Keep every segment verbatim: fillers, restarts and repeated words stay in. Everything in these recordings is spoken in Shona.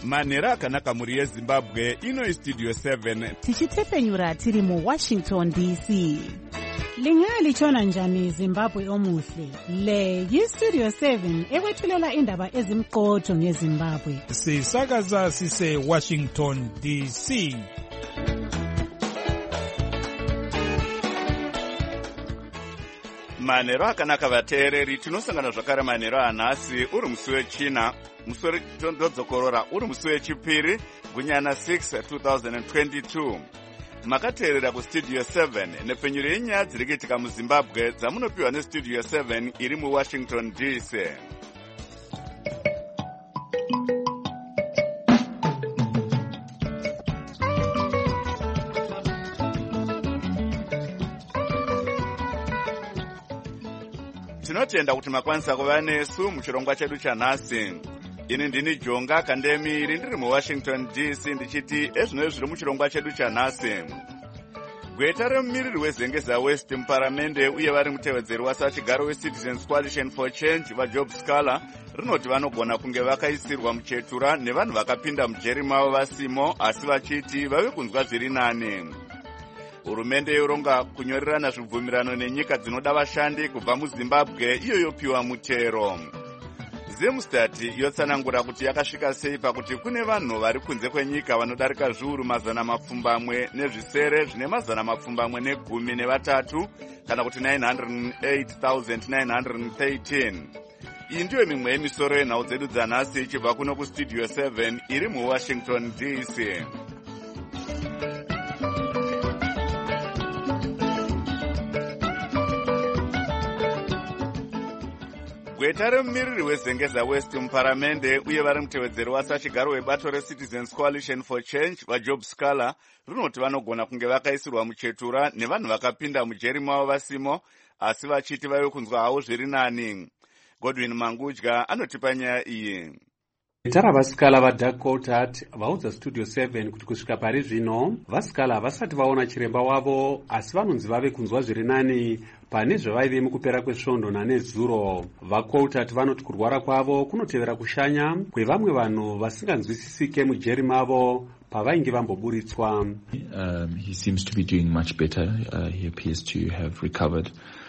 manhero akanaka muri yezimbabwe. Ino istudio seven tichitefenyura tiri mu Washington D C. Lingalitshona njani Zimbabwe omuhle? Le yistudio seven ekwethulela indaba ezimqotho ngeZimbabwe. Sisakaza sise Washington D C. manhero akanaka vateereri. Tinosangana zvakare manhero anhasi uri musi wechina musi wetondodzokorora uri musi wechipiri gunyana six two thousand twenty-two. Makateerera kustudio seven nepfenyuro yenyaya dziri kuitika muZimbabwe dzamunopiwa nestudio seven iri muWashington D C. Tinotenda kuti makwanisa kuva nesu muchirongwa chedu chanhasi. Ini ndini Jonga Kandemiri ndiri muWashington D C ndichiti ezvino zviri muchirongwa chedu chanhasi. Gweta remumiriri wezengeza West muparamende uye vari mutevedzeri wasachigaro weCitizens Coalition for Change vaJob Scala rinoti vanogona kunge vakaisirwa muchetura nevanhu vakapinda mujeri mavo vasimo asi vachiti vave kunzwa zviri nani. Hurumende yoronga kunyorerana zvibvumirano nenyika dzinoda vashandi kubva muZimbabwe iyo yopiwa mutero. Zemstat yotsanangura kuti yakasvika sei pakuti kune vanhu vari kunze kwenyika vanodarika zviuru mazana mapfumbamwe nezvisere zvine mazana mapfumbamwe negumi nevatatu kana kuti nine hundred eight thousand nine hundred thirteen. Iyi ndiyo mimwe yemisoro yenhau dzedu dzanhasi ichibva kuno kustudio seven iri muWashington D C. Gweta remumiriri wezengeza West muparamende uye vari mutevedzeri wasachigaro webato reCitizens Coalition for Change vaJob Scala rinoti vanogona kunge vakaisirwa muchetura nevanhu vakapinda mujeri mavo vasimo asi vachiti vave kunzwa havo zviri nani. Godwin Mangudya anotipa nyaya iyi. Tara vaScala vaDark Coulthard vaudza Studio seven kuti kusvika pari zvino vaScala vasati vaona chiremba wavo asi vanonzi vave kunzwa zviri nani pane zvavaive mukupera kwesvondo nanezuro. VaCoulthard vanoti kurwara kwavo kunotevera kushanya kwevamwe vanhu vasinganzwisisike mujeri mavo pavainge vamboburitswa. Um, he seems to be doing much better. Uh, he appears to have recovered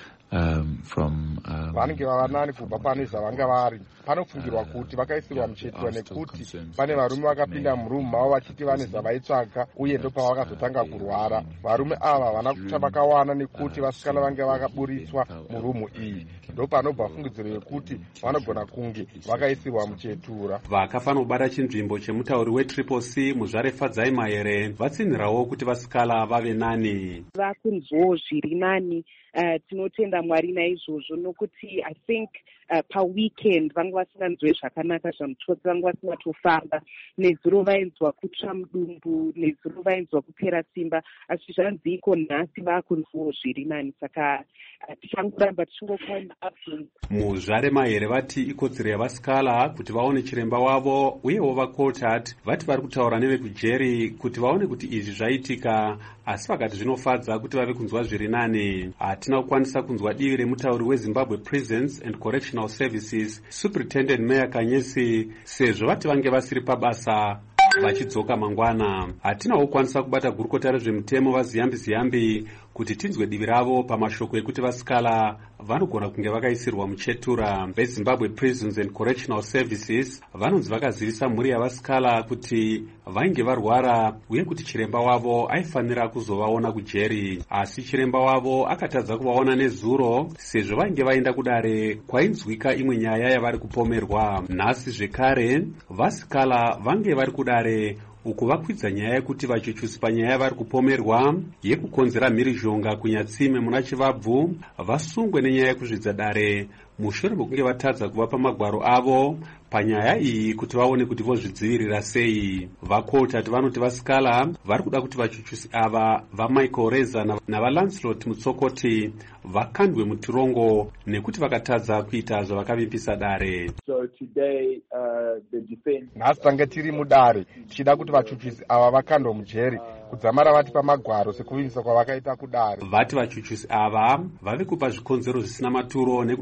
Um, from vanenge vava nani kubva pane zvavanga vari. Panofungirwa kuti vakaisirwa muchetura nekuti pane varume vakapinda murumu mavo vachiti vane zvavaitsvaka uye ndopavakazotanga kurwara. Varume ava vana kuta vakawana nekuti vasikana vange vakaburitswa murumu iyi. Ndopanobva fungidziro yekuti vanogona kunge vakaisirwa muchetura. Vakafanobata chinzvimbo chemutauri weTriple C muzvare Fadzai Mahere vatsinhirawo kuti vaScala vave nani. Vakunzwawo zviri nani. Uh, tinotenda Mwari naizvozvo nokuti I think uh, pa weekend vanga vasinganzwe zvakanaka zvamutsotsi vanga vasingatofamba nezuro vainzwa kutsva mudumbu nezuro vainzwa kupera simba asi zvanziko nhasi vakunzwawo zviri nani saka uh, tichangoramba tichingopa maupdates. Muzvare Mahere vati ikodzero yavaScala kuti vaone chiremba wavo uyewo vaCoulthard vati vari kutaura nevekujeri kuti vaone kuti izvi zvaitika asi vakati zvinofadza kuti vave kunzwa zviri nani. Hatina kukwanisa kunzwa divi remutauri weZimbabwe Prisons and Correctional Services Superintendent Meya Kanyesi sezvo vati vange vasiri pabasa vachidzoka mangwana. Hatinawo kukwanisa kubata gurukota rezvemutemo vaZiyambi Ziyambi kuti tinzwe divi ravo pamashoko ekuti vaScala vanogona kunge vakaisirwa muchetura. VeZimbabwe Prisons and Correctional Services vanonzi vakazivisa mhuri yavaScala kuti vainge varwara uye kuti chiremba wavo aifanira kuzovaona kujeri asi chiremba wavo akatadza kuvaona nezuro sezvo vainge vaenda kudare kwainzwika imwe nyaya yavari kupomerwa. Nhasi zvekare vaScala vange vari kudare uku vakwidza nyaya yekuti vachuchusi panyaya yavari kupomerwa yekukonzera mhirizhonga kunyatsime muna Chivabvu vasungwe nenyaya yekuzvidza dare mushure mekunge vatadza kuva pamagwaro avo panyaya iyi kuti vaone kuti vozvidzivirira sei. VaCoulthard vanoti vaScala vari kuda kuti vachuchusi ava vaMichael Reza navaLancelot Mutsokoti vakandwe mutirongo nekuti vakatadza kuita zvavakavimbisa dare. So today uh, the defense nhasi tange tiri mudare tichida kuti vachuchusi ava vakandwa mujeri kudzamara vati pamagwaro sekuvimbisa kwavakaita kudare. Vati vachuchusi ava vave kupa zvikonzero zvisina maturo nekudaro vano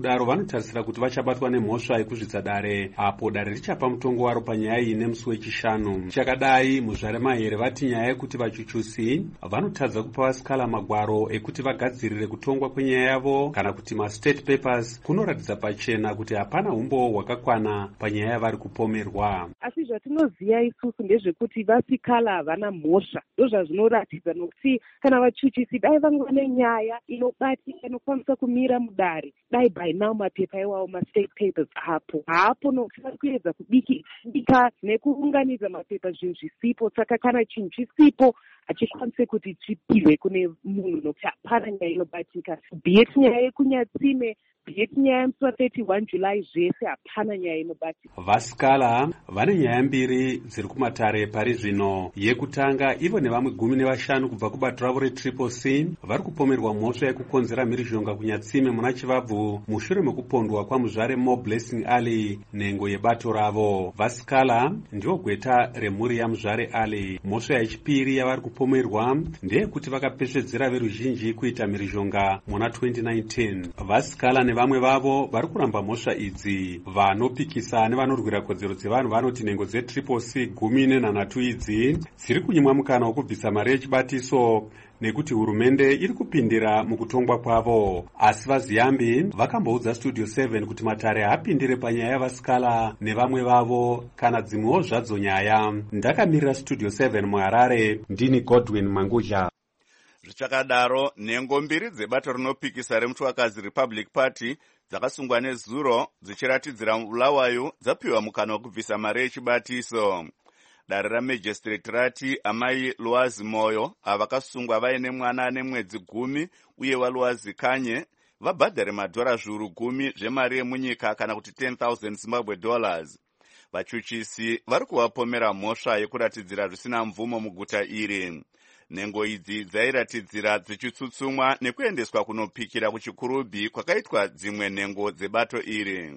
vanotarisira kuti vachabatwa nemhosva yekuzvidza dare, apo dare richapa mutongo waro panyaya iyi nemusi wechishanu. Chakadai muzvare mahere vati nyaya yekuti vachuchusi vanotadza kupa vasikala magwaro ekuti vagadzirire kutongwa kwenyaya yavo kana kuti mastate papers kunoratidza pachena kuti hapana umbo hwakakwana panyaya yavari kupomerwa. Asi zvatinoziva isusu ndezvekuti vasikala havana mhosva, ndozvazvinoratidza nokuti kana vachuchisi dai vanga nenyaya inobatika inokwanisa kumira mudare, dai by now mapepa iwawo mastate papers hapo hapo, nokuti vari kuedza kubika nekuunganidza mapepa zvinhu zvisipo. Saka kana chinhu chisipo hachikwanise kuti chipirwe kune munhu nokuti hapana nyaya inobatika, biyeti nyaya yekunyatsime, biyeti nyaya yemusi wa31 July, zvese hapana nyaya inobatika. Vasikala vane nyaya mbiri dziri kumatare pari zvino. Yekutanga, ivo nevamwe gumi nevashanu kubva kubato ravo retriple C vari kupomerwa mhosva yekukonzera mhirizhonga kunyatsime muna Chivabvu mushure mekupondwa kwamuzvare Mo Blessing Ali nhengo yebato ravo. Vasikala ndivo gweta remhuri yamuzvare Ali. Mhosva yechipiri yavari kupomerwa ndeyekuti vakapesvedzera veruzhinji kuita mhirizhonga muna twenty nineteen. Vasikala nevamwe vavo vari kuramba mhosva idzi. Vanopikisa nevanorwira kodzero dzevanhu vanoti nhengo dzetriple C gumi nenhanhatu idzi dziri kunyimwa mukana wokubvisa mari yechibatiso nekuti hurumende iri kupindira mukutongwa kwavo. Asi vaziyambi vakamboudza Studio seven kuti matare haapindire panyaya yavasikala nevamwe vavo kana dzimwewo zvadzo nyaya. Ndakamirira Studio seven muHarare, ndini Godwin Manguja. Zvichakadaro, nhengo mbiri dzebato rinopikisa remutsvakazi Republic Party dzakasungwa nezuro dzichiratidzira Bulawayo dzapiwa mukana wokubvisa mari yechibatiso. Dare ramajistrate rati amai Luazi Moyo avakasungwa vaine mwana ane mwedzi gumi uye waLuazi Kanye vabhadhare madhora zviuru gumi zvemari yemunyika kana kuti ten thousand Zimbabwe dollars. Vachuchisi vari kuvapomera mhosva yekuratidzira zvisina mvumo muguta iri. Nhengo idzi dzairatidzira dzichitsutsumwa nekuendeswa kunopikira kuchikurubhi kwakaitwa dzimwe nhengo dzebato iri.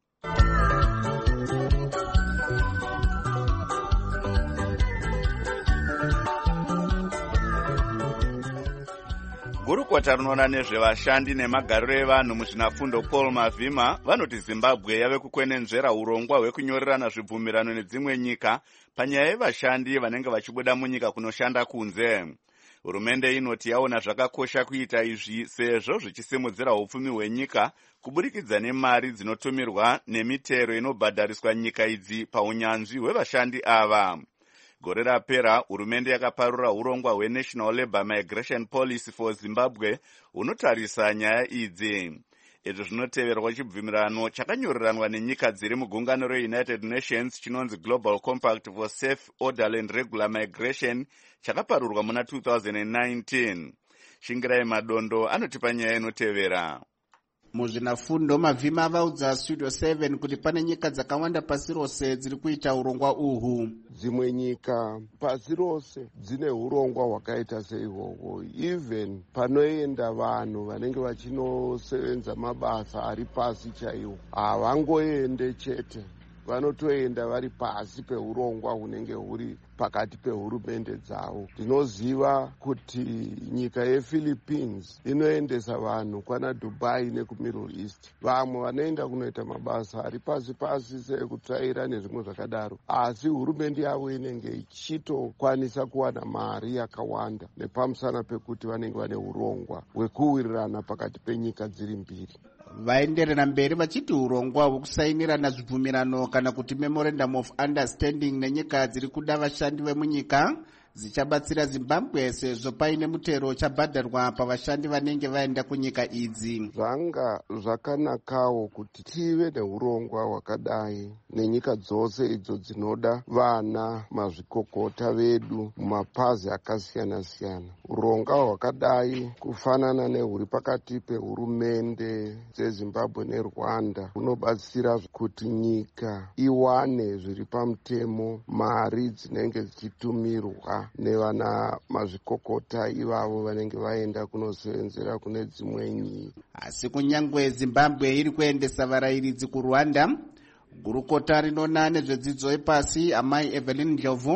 Gurukota rinoona nezvevashandi nemagariro evanhu muzvinafundo Paul Mavhima vanoti Zimbabwe yave kukwenenzvera urongwa hwekunyorerana zvibvumirano nedzimwe nyika panyaya yevashandi vanenge vachibuda munyika kunoshanda kunze. Hurumende inoti yaona zvakakosha kuita izvi sezvo zvichisimudzira upfumi hwenyika kuburikidza nemari dzinotumirwa nemitero inobhadhariswa nyika idzi paunyanzvi hwevashandi ava. Gore rapera, hurumende yakaparura urongwa hweNational Labour Migration Policy for Zimbabwe unotarisa nyaya idzi. Izvi zvinoteverwa chibvumirano chakanyoreranwa nenyika dziri mugungano reUnited Nations chinonzi Global Compact for Safe, Orderly and Regular Migration chakaparurwa muna two thousand nineteen. Shingirai Madondo anotipa nyaya inotevera. Muzvinafundo Mavhima vaudza Studio seven kuti pane nyika dzakawanda pasi rose dziri kuita urongwa uhu. Dzimwe nyika pasi rose dzine urongwa hwakaita seihwohwo, even panoenda vanhu vanenge vachinosevenza mabasa ari pasi chaiwo havangoende chete, vanotoenda vari pasi peurongwa hunenge huri pakati pehurumende dzavo. Ndinoziva kuti nyika yePhilippines inoendesa vanhu kwana Dubai nekuMiddle East. Vamwe vanoenda kunoita mabasa ari pasi pasi sekutsvaira nezvimwe zvakadaro, asi hurumende yavo inenge ichitokwanisa kuwana mari yakawanda nepamusana pekuti vanenge vane urongwa hwekuwirirana pakati penyika dziri mbiri. Vaenderera mberi vachiti urongwa hwekusainirana zvibvumirano kana kuti Memorandum of Understanding nenyika dziri kuda vashandi vemunyika zichabatsira Zimbabwe sezvo paine mutero chabhadharwa pavashandi vanenge vaenda kunyika idzi. Zvanga zvakanakawo kuti tive neurongwa hwakadai nenyika dzose idzo dzinoda vana mazvikokota vedu mumapazi akasiyana siyana. Urongwa hwakadai kufanana nehuri pakati pehurumende dzeZimbabwe neRwanda hunobatsira kuti nyika iwane zviri pamutemo mari dzinenge dzichitumirwa nevana mazvikokota ivavo vanenge vaenda kunosevenzera kune dzimwe nyika. Asi kunyangwe Zimbabwe iri kuendesa varayiridzi kuRwanda, gurukota rinoona nezvedzidzo yepasi amai Evelyn Ndlovu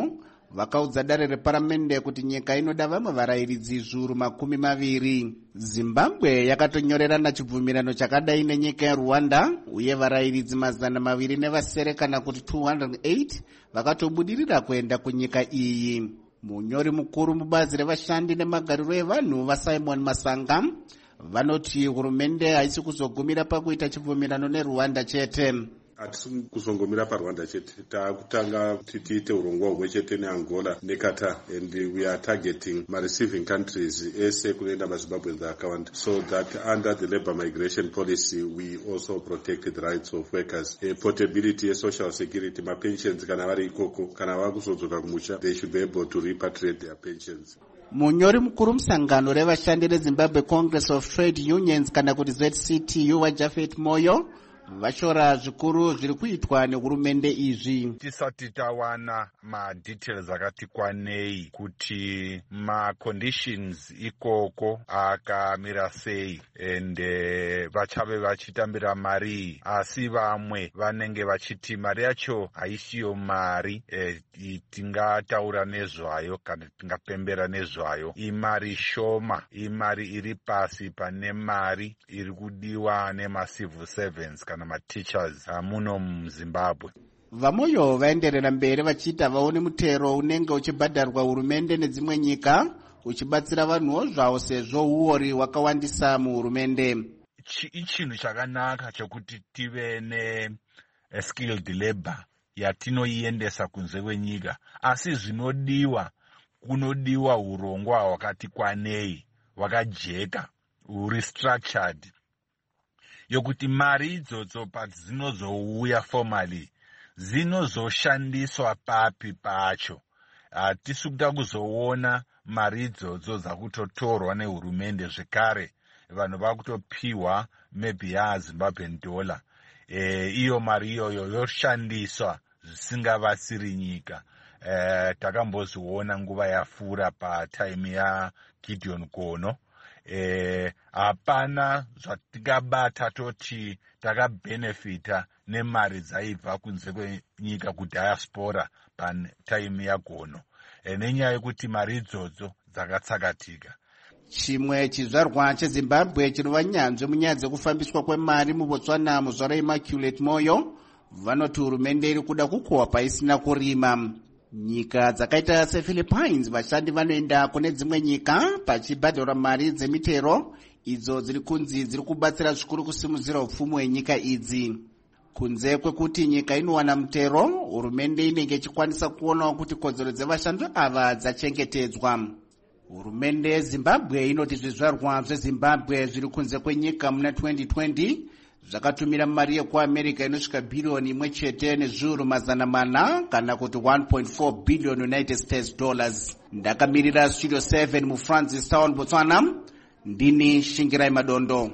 vakaudza dare reparamende kuti nyika inoda vamwe varayiridzi zviuru makumi maviri. Zimbabwe yakatonyorerana chibvumirano chakadai nenyika yeRwanda, uye varayiridzi mazana maviri nevasere kana kuti two hundred eight vakatobudirira kuenda kunyika iyi. Munyori mukuru mubazi revashandi nemagariro evanhu vaSimon Masanga vanoti hurumende haisi kuzogumira pakuita chibvumirano neRwanda chete. Hatisi kuzongomira paRwanda chete, takutanga kuti tiite urongwa humwe chete neAngola neQatar, and we are targeting my receiving countries ese kunoenda maZimbabweans akawanda, so that under the labor migration policy we also protect the rights of workers, a portability, a social security, ma pensions kana vari ikoko kana vakuzodzoka kumusha, they should be able to repatriate their pensions. Munyori mukuru musangano revashandi reZimbabwe Congress of Trade Unions kana kuti Z C T U waJafet Moyo vashora zvikuru zviri kuitwa nehurumende izvi. Tisati tawana ma details akati kwanei kuti ma conditions ikoko akamira sei ende vachave vachitambira mari, asi vamwe vanenge vachiti mari yacho haisiyo mari e, tingataura nezvayo kana tingapembera nezvayo, imari shoma, imari iri pasi pane mari iri kudiwa nema civil servants kana ma teachers muno muZimbabwe. Vamoyo vaenderera mberi vachita vaone mutero unenge uchibhadharwa hurumende nedzimwe nyika uchibatsira vanhuwo zvavo sezvo uori wakawandisa muhurumende. Ichinhu chakanaka chokuti tive ne skilled labor yatinoiendesa kunze kwenyika, asi zvinodiwa kunodiwa urongwa hwakati kwanei, hwakajeka, restructured, yokuti mari idzodzo padzinozouya formally dzinozoshandiswa papi pacho. Hatisi kuda kuzoona mari idzodzo dzakutotorwa nehurumende zvekare vanhu vakutopiwa maybe yaZimbabwean dollar, e, iyo mari iyoyo yoshandiswa zvisingavasiri nyika. E, takamboziona nguva yafura patime ya Gideon Gono. Eh, hapana zvatingabata toti takabenefita nemari dzaibva kunze kwenyika kudiaspora patime yaGono, e, nenyaya yekuti mari idzodzo dzakatsakatika. Chimwe chizvarwa cheZimbabwe chinova nyanzvi munyaya dzekufambiswa kwemari muBotswana muzvara Immaculate Moyo vanoti hurumende iri kuda kukohwa paisina kurima. Nyika dzakaita sePhilippines vashandi vanoenda kune dzimwe nyika pachibhadharwa mari dzemitero idzo dziri kunzi dziri kubatsira zvikuru kusimudzira upfumi hwenyika idzi. Kunze kwekuti nyika inowana mutero, hurumende inenge ichikwanisa kuonawo kuti kodzero dzevashandi ava dzachengetedzwa. Hurumende yeZimbabwe inoti zvizvarwa zveZimbabwe zviri kunze kwenyika muna twenty twenty zvakatumira mari yekuAmerica inosvika billioni imwe chete nezviuru mazana mana kana kuti one point four billion United States dollars. Ndakamirira Studio seven muFrancis Town, Botswana. Ndini Shingirai Madondo.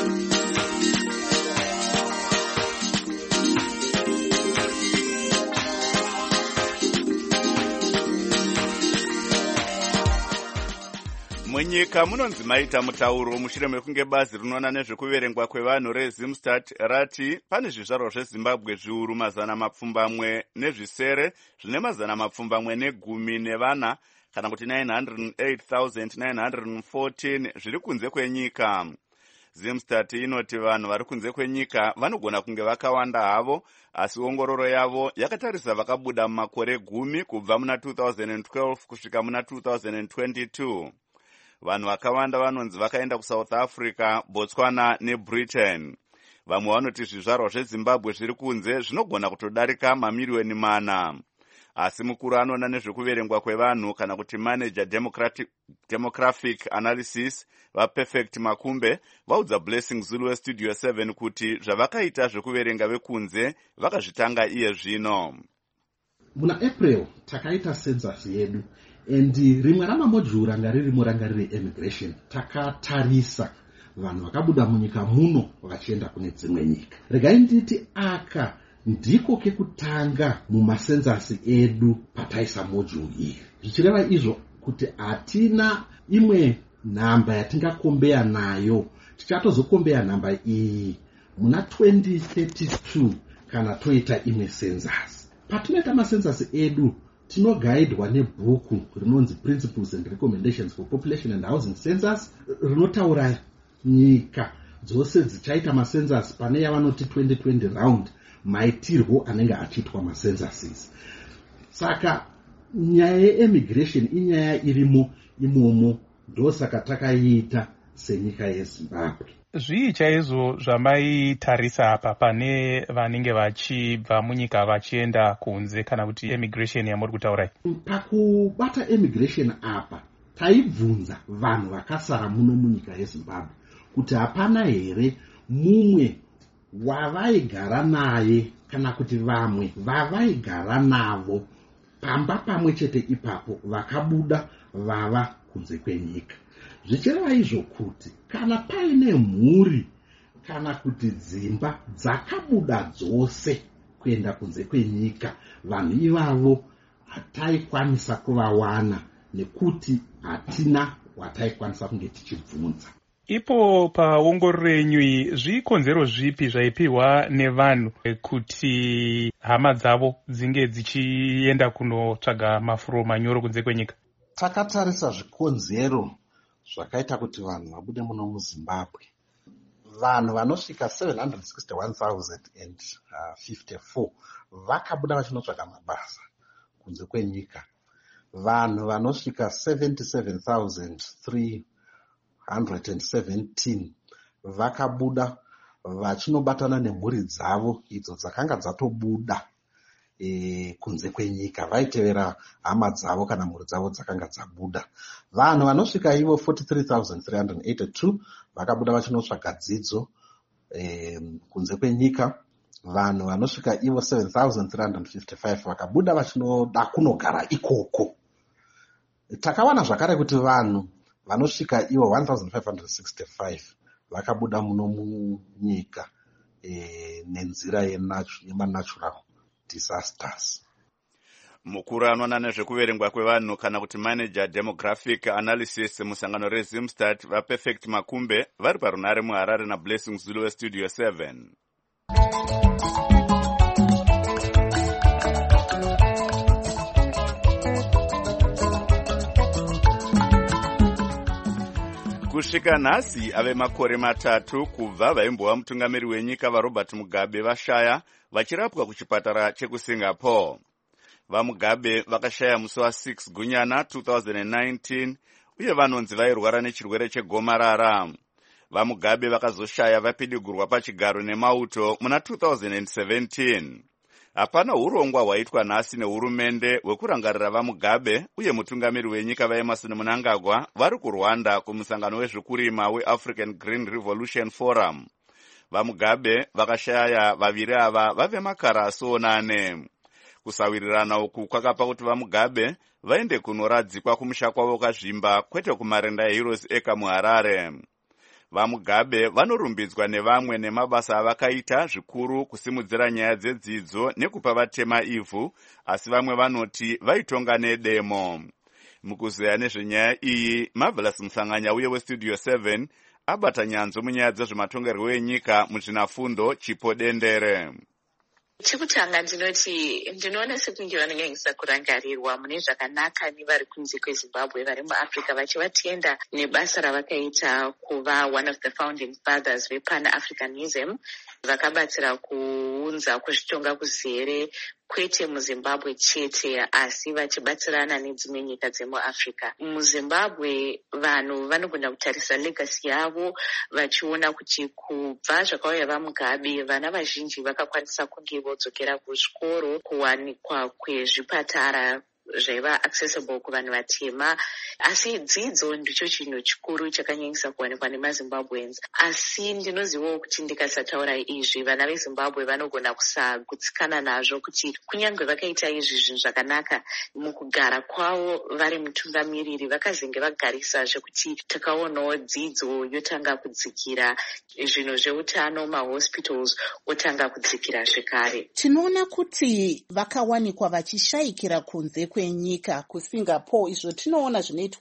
Munyika munonzi maita mutauro mushure mekunge bazi rinoona nezvekuverengwa kwevanhu reZimstat rati pane zvizvarwa zveZimbabwe zviuru mazana mapfumbamwe nezvisere zvine mazana mapfumbamwe negumi nevana kana kuti nine hundred eight thousand nine hundred fourteen zviri kunze kwenyika. Zimstat inoti vanhu vari kunze kwenyika vanogona kunge vakawanda havo, asi ongororo yavo yakatarisa vakabuda mumakore gumi kubva muna two thousand twelve kusvika muna two thousand twenty-two. Vanhu vakawanda vanonzi vakaenda kuSouth Africa, Botswana neBritain. Vamwe vanoti zvizvarwa zveZimbabwe zviri kunze zvinogona kutodarika mamiliyoni mana. Asi mukuru anoona nezvekuverengwa kwevanhu kana kuti manager demographic analysis vaPerfect Makumbe vaudza Blessing Zulu Studio seven kuti zvavakaita zvekuverenga vekunze vakazvitanga iye zvino. Muna April takaita census yedu, and rimwe ramamojuru anga riri murangarire immigration takatarisa vanhu vakabuda munyika muno vachienda kune dzimwe nyika. Regai nditi aka ndiko kekutanga mumasenzasi edu pataisa mojuru iyi. Zvichireva izvo kuti hatina imwe nhamba yatingakombeya nayo. Tichatozokombeya nhamba iyi muna twenty thirty-two kana toita imwe census. Patinoita masenzasi edu tinogaidwa nebhuku rinonzi Principles and Recommendations for Population and Housing Census, rinotaura nyika dzose dzichaita macensus pane yavanoti twenty twenty round, maitirwo anenge achiitwa macensuses. Saka nyaya yeemigration inyaya irimo imomo, ndosaka takaiita senyika yeZimbabwe. Zvii chaizvo zvamaitarisa apa pane vanenge vachibva munyika vachienda kunze kana kuti emigration yamuri kutaurai? Pakubata emigration apa taibvunza vanhu vakasara muno munyika yeZimbabwe kuti hapana here mumwe wavaigara naye kana kuti vamwe vavaigara navo pamba pamwe chete ipapo vakabuda vava kunze kwenyika. Zvichireva izvo kuti kana paine mhuri kana kuti dzimba dzakabuda dzose kuenda kunze kwenyika, vanhu ivavo hataikwanisa kuvawana nekuti hatina wataikwanisa kunge tichibvunza. Ipo paongororo renyu zvikonzero zvipi zvaipiwa nevanhu kuti hama dzavo dzinge dzichienda kunotsvaga mafuro manyoro kunze kwenyika? Takatarisa zvikonzero zvakaita kuti vanhu vabude muno muZimbabwe. Vanhu vanosvika seven hundred sixty-one thousand fifty-four vakabuda vachinotsvaga mabasa kunze kwenyika. Vanhu vanosvika seventy-seven thousand three hundred seventeen vakabuda vachinobatana nemhuri dzavo idzo dzakanga dzatobuda e, kunze kwenyika, vaitevera hama dzavo kana mhuri dzavo dzakanga dzabuda. Vanhu vanosvika ivo forty-three thousand three hundred eighty-two vakabuda vachinotsvaga dzidzo e, kunze kwenyika. Vanhu vanosvika ivo seven thousand three hundred fifty-five vakabuda vachinoda kunogara ikoko. Takawana zvakare kuti vanhu vanosvika ivo one thousand five hundred sixty-five vakabuda muno munyika e, nenzira yemanatural disasters. Mukuru anoona nezvekuverengwa kwevanhu kana kuti manager demographic analysis musangano reZimstat vaPerfect Makumbe vari parunare muHarare naBlessing Zulu weStudio seven. Kusvika nhasi ave makore matatu kubva vaimbova mutungamiri wenyika vaRobert Mugabe vashaya vachirapwa kuchipatara chekuSingapore. VaMugabe vakashaya musi wa6 Gunyana two thousand nineteen uye vanonzi vairwara nechirwere chegomarara. VaMugabe vakazoshaya vapidigurwa pachigaro nemauto muna two thousand seventeen. Hapana urongwa hwaitwa nhasi nehurumende hwekurangarira vaMugabe uye mutungamiri wenyika vaEmmerson Mnangagwa vari kuRwanda kumusangano wezvekurima weAfrican Green Revolution Forum. VaMugabe vakashaya vaviri ava vave makara asonane. Kusawirirana uku kwakapa kuti vaMugabe vaende kunoradzikwa kumusha kwavo kazvimba kwete kumarenda eHeroes Eka muHarare. VaMugabe vanorumbidzwa nevamwe nemabasa avakaita zvikuru kusimudzira nyaya dzedzidzo nekupa vatema ivhu, asi vamwe vanoti vaitonga nedemo. Mukuzeya nezvenyaya iyi, Marvelous Mhlanganya uye weStudio seven abata nyanzvo munyaya dzezvematongerwo enyika muzvinafundo Chipo Dendere. Chekutanga ndinoti ndinoona sekunge vanonyanyisa kurangarirwa mune zvakanaka nevari kunze kweZimbabwe vari muAfrica vachivatenda nebasa ravakaita kuva one of the founding fathers vePan-Africanism, vakabatsira kuunza kuzvitonga kuzere kwete muZimbabwe chete asi vachibatsirana nedzimwe nyika dzemuAfrica. MuZimbabwe vanhu vanogona kutarisa legacy yavo vachiona kuti kubva zvakauya vaMugabe vana vazhinji vakakwanisa kunge vodzokera kuzvikoro, kuwanikwa kwezvipatara zvaiva accessible kuvanhu vatema, asi dzidzo ndicho chinhu chikuru chakanyanyisa kuwanikwa nemaZimbabweans. Asi ndinozivawo kuti ndikasataura izvi vana veZimbabwe vanogona kusagutsikana nazvo kuti kunyange vakaita izvi zvinhu zvakanaka mukugara kwavo vari mutungamiriri vakazenge vagarisa zvekuti takaonawo dzidzo yotanga kudzikira, zvinhu zveutano mahospitals otanga kudzikira zvekare. Tinoona kuti vakawanikwa vachishayikira kunze kwenyika kuSingapore, izvo tinoona zvinoitwa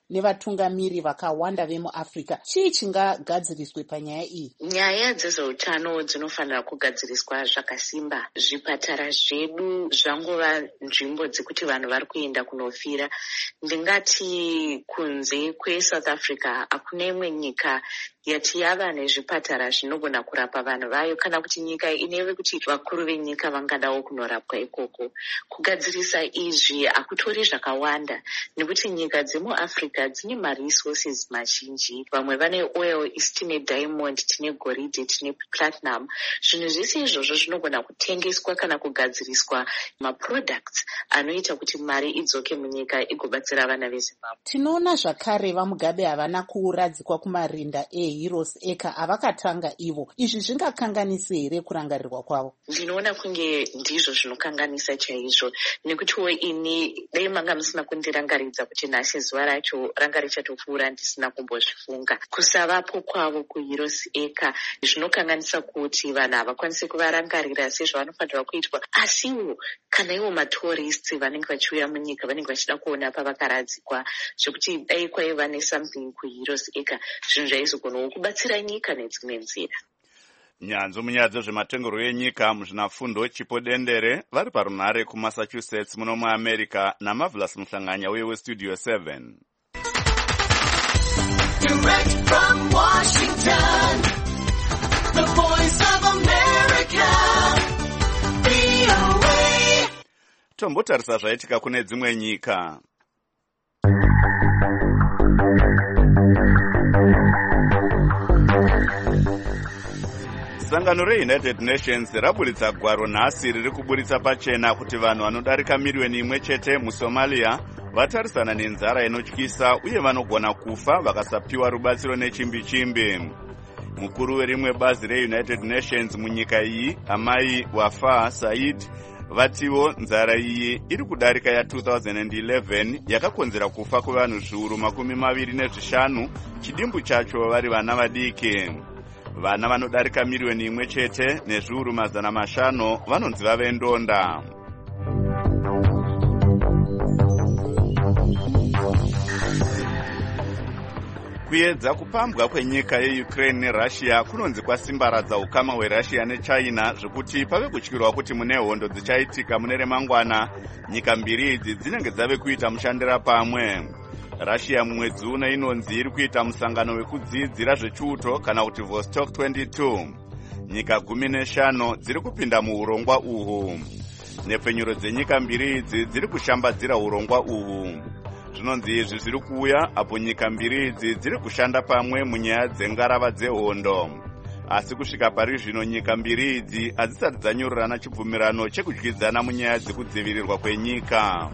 nevatungamiri vakawanda vemuafrica. Chii chingagadziriswe panyaya iyi? Nyaya dzezveutano dzinofanira kugadziriswa zvakasimba. Zvipatara zvedu zvangova nzvimbo dzekuti vanhu vari kuenda kunofira. Ndingati kunze kweSouth Africa hakuna imwe nyika yati yava nezvipatara zvinogona kurapa vanhu vayo, kana kuti nyika ineve kuti vakuru venyika vangadawo kunorapwa ikoko. Kugadzirisa izvi hakutori zvakawanda, nekuti nyika dzemuafrica dzine maresources mazhinji. Vamwe vane oil, isi tine diamond, tine goridhe, tine platinum. Zvinhu zvese izvozvo zvinogona kutengeswa kana kugadziriswa maproducts anoita kuti mari idzoke munyika igobatsira vana veZimbabwe. Tinoona zvakare vaMugabe havana kuuradzikwa kumarinda eHeroes Acre avakatanga ivo. Izvi zvingakanganisa here kurangarirwa kwavo? Ndinoona kunge ndizvo zvinokanganisa chaizvo, nekutiwo ini dai manga musina kundirangaridza kuti nhasi zuva racho ranga richatopfuura ndisina kumbozvifunga. Kusavapo kwavo kuHeroes Acre zvinokanganisa kuti vanhu havakwanisi kuvarangarira sezvavanofanirwa kuitwa. Asiwo kana ivo matourists vanenge vachiuya munyika vanenge vachida kuona pavakaradzikwa, zvekuti dai kwaiva nesomething kuHeroes Acre, zvinhu zvaizogonawo kubatsira nyika nedzimwe nzira. Nyanzvi munyaya dzezvematengero enyika muzvinafundo Chipo Dendere vari parunhare kuMassachusetts muno muAmerica naMarvelous Muhlanganya uye weStudio seven. Direct from Washington, the voice of America, V O A. Tombotarisa zvaitika kune dzimwe nyika. Sangano reUnited Nations raburitsa gwaro nhasi riri kuburitsa pachena kuti vanhu vanodarika miriyoni imwe chete muSomalia vatarisana nenzara inotyisa uye vanogona kufa vakasapiwa rubatsiro nechimbi-chimbi. Mukuru werimwe bazi reUnited Nations munyika iyi, amai Wafa Said, vatiwo nzara iyi iri kudarika ya two thousand eleven yakakonzera kufa kwevanhu zviuru makumi maviri nezvishanu, chidimbu chacho vari vana vadiki. Vana vanodarika miriyoni imwe chete nezviuru mazana mashanu vanonzi vavendonda. Kuedza kupambwa kwenyika yeUkraine neRussia kunonzi kwasimbaradza ukama hweRussia neChina zvekuti pave kutyirwa kuti mune hondo dzichaitika mune remangwana nyika mbiri idzi dzinenge dzave kuita mushandira pamwe. Russia mumwedzi uno inonzi iri kuita musangano wekudzidzira zvechiuto kana kuti Vostok twenty-two. Nyika gumi neshanu dziri kupinda muurongwa uhu. Nepfenyuro dzenyika mbiri idzi dziri kushambadzira urongwa uhu. Zvinonzi izvi zviri kuuya apo nyika mbiri idzi dziri kushanda pamwe munyaya dzengarava dzehondo. Asi kusvika pari zvino nyika mbiri idzi hadzisati dzanyorerana chibvumirano chekudyidzana munyaya dzekudzivirirwa kwenyika.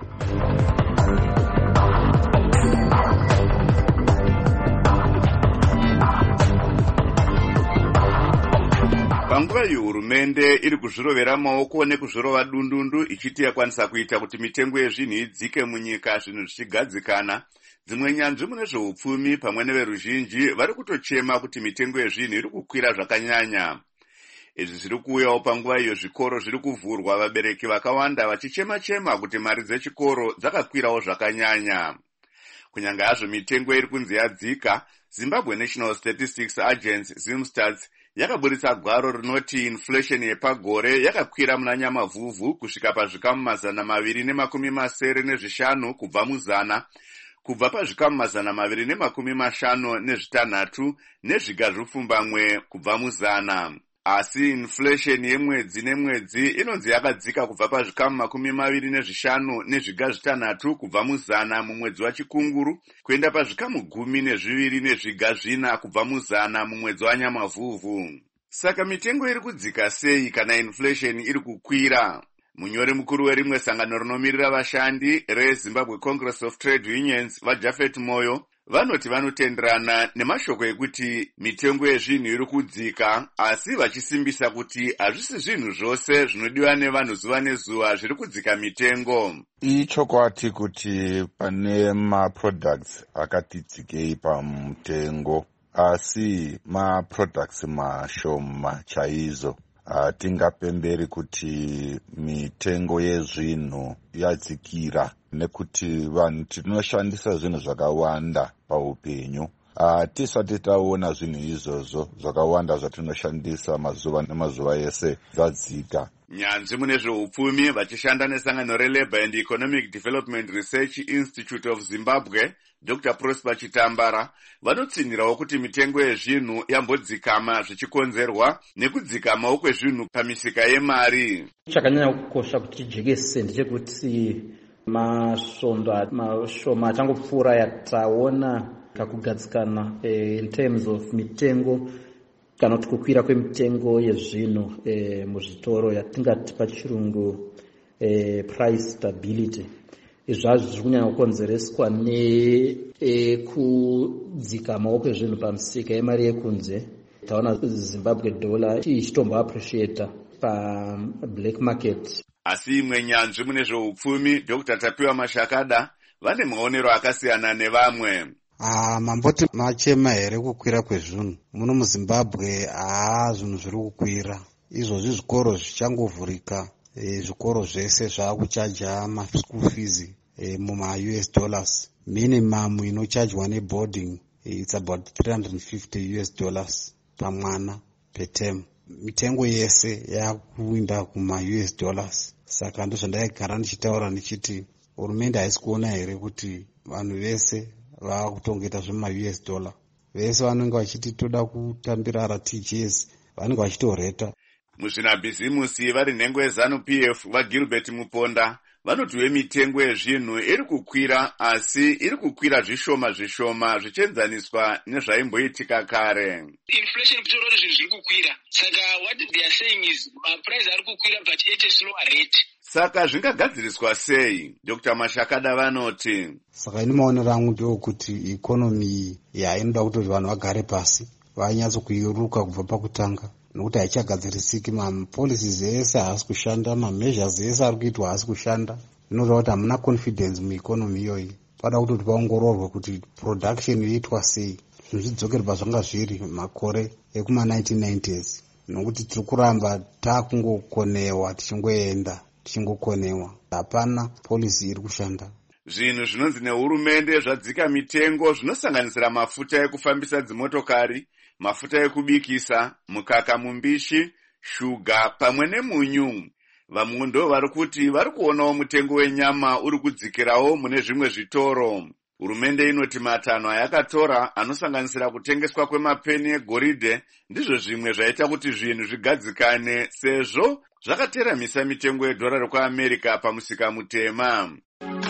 Panguva hurumende iri kuzvirovera maoko nekuzvirova dundundu ichiti yakwanisa kuita kuti mitengo yezvinhu idzike munyika zvinhu zvichigadzikana, dzimwe nyanzvi mune zveupfumi pamwe neveruzhinji vari kutochema kuti mitengo yezvinhu iri kukwira zvakanyanya. Izvi zviri kuuyawo panguva iyo zvikoro zviri kuvhurwa, vabereki vakawanda vachichema-chema kuti mari dzechikoro dzakakwirawo zvakanyanya. Kunyanga hazvo mitengo iri kunzi yadzika, Zimbabwe National Statistics Agency Zimstats yakaburitsa gwaro rinoti inflation yepagore yakakwira muna Nyamavhuvhu kusvika pazvikamu mazana maviri nemakumi masere nezvishanu kubva muzana, kubva pazvikamu mazana maviri nemakumi mashanu nezvitanhatu nezviga zvipfumbamwe kubva muzana. Asi inflation yemwedzi nemwedzi inonzi yakadzika kubva pazvikamu makumi maviri nezvishanu nezviga zvitanhatu kubva muzana mumwedzi waChikunguru kuenda pazvikamu gumi nezviviri nezviga zvina kubva muzana mumwedzi waNyamavhuvhu. Saka mitengo iri kudzika sei kana inflation iri kukwira? Munyori mukuru werimwe sangano rinomirira vashandi reZimbabwe Congress of Trade Unions vaJafet Moyo vanoti vanotenderana nemashoko ekuti mitengo yezvinhu iri kudzika, asi vachisimbisa kuti hazvisi zvinhu zvose zvinodiwa nevanhu zuva nezuva zviri kudzika mitengo. Ichokwadi kuti pane maproducts akati dzikei pamutengo, asi maproducts mashoma chaizvo. Hatingapemberi kuti mitengo yezvinhu yadzikira nekuti vanhu tinoshandisa zvinhu zvakawanda paupenyu. Uh, tisati taona zvinhu izvozvo zvakawanda zvatinoshandisa mazuva nemazuva ese zvadzika. Nyanzvi mune zveupfumi vachishanda nesangano reLabour and Economic Development Research Institute of Zimbabwe, Doctor Prosper Chitambara, vanotsinhirawo kuti mitengo yezvinhu yambodzikama zvichikonzerwa nekudzikamawo kwezvinhu pamisika yemari. Chakanyanya kukosha kuti tijekese ndechekuti masvondo mashoma achangopfuura yataona kakugadzikana eh, in terms of mitengo kana kuti kukwira kwemitengo yezvinhu eh, muzvitoro yatingati pachirungu eh, price stability. Izvazvo zviri kunyanya kukonzereswa nekudzikamawo kwezvinhu pamisika yemari yekunze. Taona Zimbabwe dollar ichitombo appreciate pa black market. Asi imwe nyanzvi mune zveupfumi Doctor Tapiwa Mashakada vane maonero akasiyana nevamwe. Ah, mamboti machema here kukwira kwezvinhu muno muZimbabwe. Ah, zvinhu zviri kukwira izvozvi. Zvikoro zvichangovhurika, e, zvikoro zvese zvaakuchaja ma-school fees e, muma-U S dollars. Minimum inochajwa neboarding e, it's about three hundred fifty U S dollars pamwana per term. Mitengo yese yakuinda kuma-U S dollars. Saka ndo zvandaigara ndichitaura ndichiti hurumende haisi kuona here kuti vanhu vese vakutongeta zvema-U S dollar. Vese vanenge vachiti toda kutambira R T G S vanenge vachitoreta. Muzvinabhizimusi vari nhengo yeZanu P F vaGilbert Muponda vanoti wemitengo yezvinhu iri kukwira, asi iri kukwira zvishoma zvishoma zvichienzaniswa nezvaimboitika kare. Inflation kutaura kuti zvinhu zviri kukwira. Saka what they are saying is maprice ari kukwira but at a slower rate. Saka zvingagadziriswa sei? Doctor Mashakada vanoti. Saka ini maonero angu ndeokuti ikonomi yainoda kuti vanhu vagare pasi vanyatso kuiruka kubva pakutanga, nokuti haichagadzirisiki. Mapolicies ese haasi kushanda, mameasures ese ari kuitwa haasi kushanda. Inoda kuti hamuna confidence muikonomi iyoyi. Pada kuti paongororwe kuti production yoitwa sei, zvinhu zvidzokere pazvanga zviri makore ekuma nineteen nineties, nokuti tiri kuramba taakungokonewa tichingoenda tichingokonewa. Hapana policy iri kushanda. Zvinhu zvinonzi nehurumende zvadzika mitengo zvinosanganisira mafuta ekufambisa dzimotokari, mafuta ekubikisa, mukaka mumbishi, shuga pamwe nemunyu. Vamwe ndo vari kuti vari kuonawo mutengo wenyama uri kudzikirawo mune zvimwe zvitoro. Hurumende inoti matanho ayakatora anosanganisira kutengeswa kwemapeni egoridhe ndizvo zvimwe zvaita kuti zvinhu zvigadzikane, sezvo zvakateramisa mitengo yedhora rekuAmerica pamusika mutema.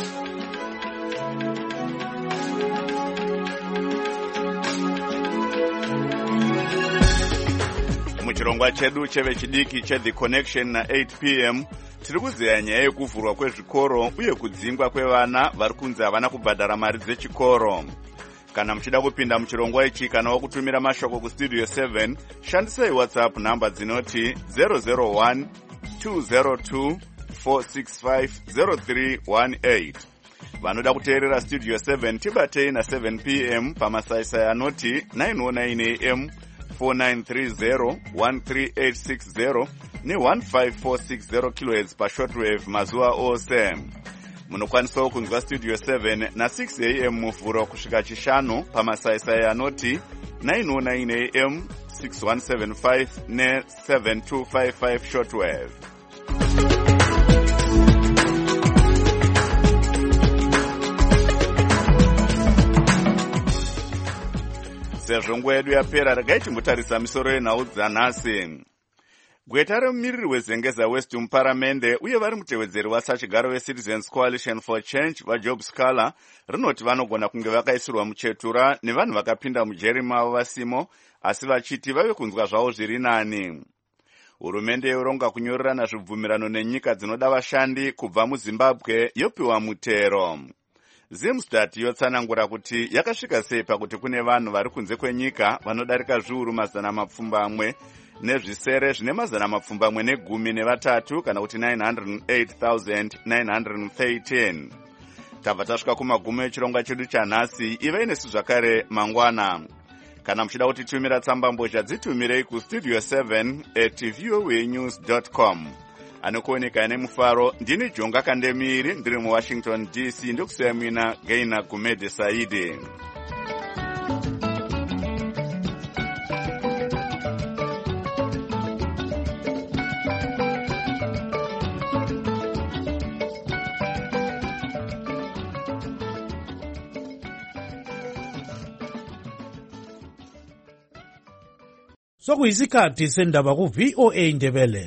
Muchirongwa chedu chevechidiki cheThe Connection na eight p m tiri kuzeya nyaya yekuvhurwa kwezvikoro uye kudzingwa kwevana vari kunzi havana kubhadhara mari dzechikoro. Kana muchida kupinda muchirongwa ichi kana wakutumira mashoko kustudio seven, shandisai WhatsApp namba dzinoti zero zero one two zero two four six five zero three one eight. Vanoda kuteerera Studio seven tibatei na seven p m pamasaisai anoti nine oh nine a m four nine three zero one three eight six zero ne one five four six zero kilohertz pashortwave mazuva ose. Munokwanisawo kunzwa Studio seven na six a m muvhuro kusvika chishanu pamasaisai anoti nine oh nine a m six one seven five ne seven two five five shortwave. Sezvo nguva yedu yapera, regai timbotarisa misoro yenhau dzanhasi. Gweta remumiriri wezengeza West muparamende uye vari mutevedzeri wasachigaro weCitizens Coalition for Change vaJob Scala rinoti vanogona kunge vakaisirwa muchetura nevanhu vakapinda mujeri mavo vasimo, asi vachiti vave kunzwa zvavo zviri nani. Hurumende yoronga kunyorerana zvibvumirano nenyika dzinoda vashandi kubva muZimbabwe yopiwa mutero. Zimstat yotsanangura kuti yakasvika sei pakuti kune vanhu vari kunze kwenyika vanodarika zviuru mazana mapfumbamwe nezvisere zvine mazana mapfumbamwe negumi nevatatu kana kuti nine hundred eight thousand nine hundred thirteen. Tabva tasvika kumagumo echirongwa chedu chanhasi. Ive inesu zvakare mangwana. Kana muchida kutitumira tsamba mbozha dzitumirei kustudio seven at voanews dot com. anokuoneka nemufaro. Ndini Jonga Kandemiri ndiri muWashington D C ndikusiya mina Gaina Gumede Saidi. Sokuyisikhathi sendaba ku V O A Ndebele.